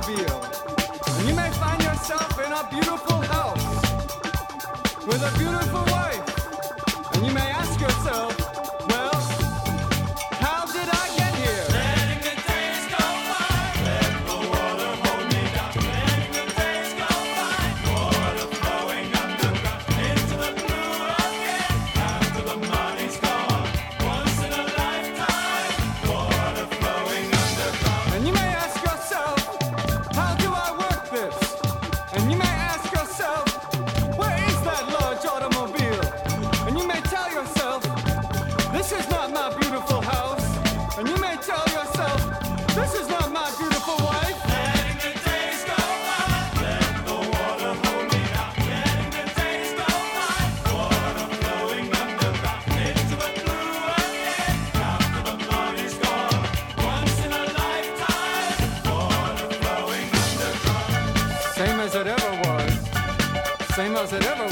automobile. And you may find yourself in a beautiful house with a beautiful wife. And you may ask yourself, well, how did I get here? Letting the days go by, let the water hold me down. Letting the days go by, water flowing underground into the blue again. After the money's gone, once in a lifetime, water flowing underground. And you may ask yourself, how do I work this? And you may ask yourself, where is that large automobile? And you may tell yourself, this is not my beautiful house. And you may tell yourself, this is not my beautiful wife. Letting the days go by, let the water hold me down. Letting the days go by, water flowing underground into the blue again. After the money's gone, once in a lifetime, water flowing underground. Same as it ever was. Same as it ever